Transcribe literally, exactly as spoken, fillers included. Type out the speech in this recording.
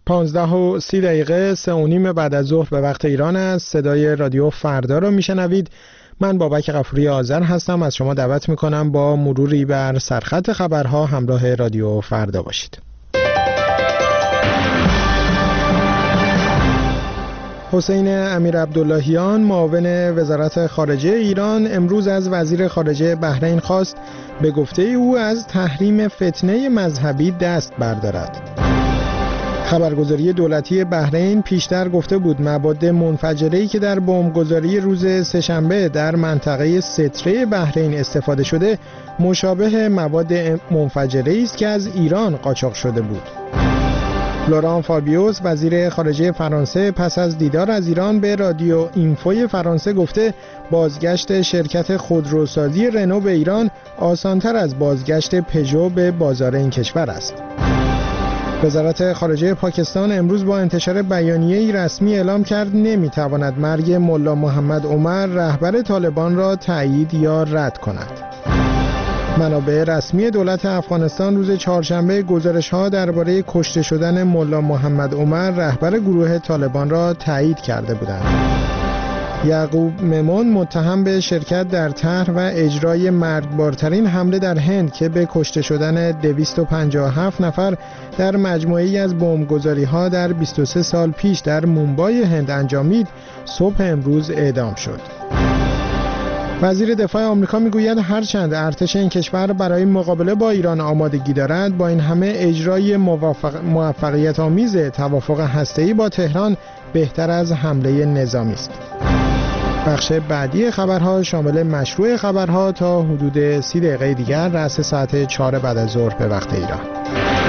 پانزده و سی دقیقه سه و نیم بعد از ظهر به وقت ایران است. صدای رادیو فردا رو میشنوید. من بابک غفوری آذر هستم. از شما دعوت میکنم با مروری بر سرخط خبرها همراه رادیو فردا باشید. حسین امیر عبداللهیان معاون وزارت خارجه ایران امروز از وزیر خارجه بحرین خواست به گفته او از تحریم فتنه مذهبی دست بردارد. خبرگزاری دولتی بحرین پیشتر گفته بود مواد منفجره‌ای که در بمبگذاری روز سه‌شنبه در منطقه ستره بحرین استفاده شده مشابه مواد منفجره‌ای است که از ایران قاچاق شده بود. لوران فابیوس وزیر خارجه فرانسه پس از دیدار از ایران به رادیو اینفوی فرانسه گفته بازگشت شرکت خودروسازی رنو به ایران آسانتر از بازگشت پژو به بازار این کشور است. وزارت خارجه پاکستان امروز با انتشار بیانیه‌ای رسمی اعلام کرد نمی‌تواند مرگ ملا محمد عمر رهبر طالبان را تایید یا رد کند. منابع رسمی دولت افغانستان روز چهارشنبه گزارش‌ها درباره کشته شدن ملا محمد عمر رهبر گروه طالبان را تایید کرده بودند. یعقوب ممون متهم به شرکت در طرح و اجرای مرگبارترین حمله در هند که به کشته شدن دویست و پنجاه و هفت نفر در مجموعه‌ای از بمبگذاری‌ها در بیست و سه سال پیش در مومبای هند انجامید صبح امروز اعدام شد. وزیر دفاع آمریکا میگوید هرچند ارتش این کشور برای مقابله با ایران آمادگی دارد، با این همه اجرای موفق... موفقیت آمیز توافق هسته‌ای با تهران بهتر از حمله نظامی است. بخش بعدی خبرها شامل مشروع خبرها تا حدود سی دقیقه دیگر رأس ساعت چهار بعد از ظهر به وقت ایران.